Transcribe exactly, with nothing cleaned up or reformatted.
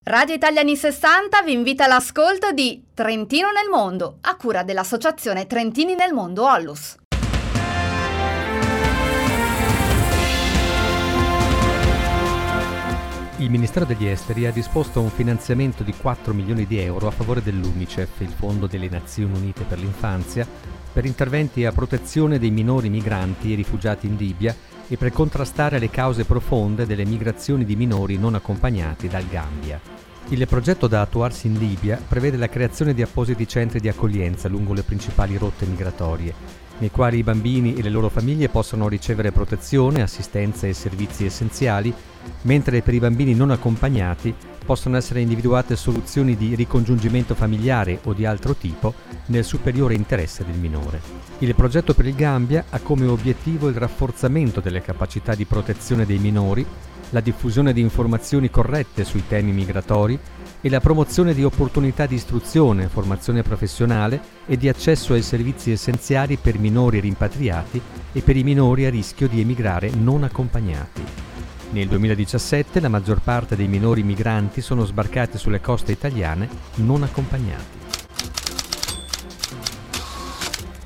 Radio Italia anni sessanta vi invita all'ascolto di Trentino nel mondo, a cura dell'associazione Trentini nel mondo Ollus. Il Ministero degli Esteri ha disposto un finanziamento di quattro milioni di euro a favore dell'UNICEF, il Fondo delle Nazioni Unite per l'Infanzia, per interventi a protezione dei minori migranti e rifugiati in Libia e per contrastare le cause profonde delle migrazioni di minori non accompagnati dal Gambia. Il progetto da attuarsi in Libia prevede la creazione di appositi centri di accoglienza lungo le principali rotte migratorie, nei quali i bambini e le loro famiglie possono ricevere protezione, assistenza e servizi essenziali, mentre per i bambini non accompagnati possono essere individuate soluzioni di ricongiungimento familiare o di altro tipo nel superiore interesse del minore. Il progetto per il Gambia ha come obiettivo il rafforzamento delle capacità di protezione dei minori, la diffusione di informazioni corrette sui temi migratori e la promozione di opportunità di istruzione, formazione professionale e di accesso ai servizi essenziali per minori rimpatriati e per i minori a rischio di emigrare non accompagnati. Nel duemiladiciassette la maggior parte dei minori migranti sono sbarcati sulle coste italiane non accompagnati.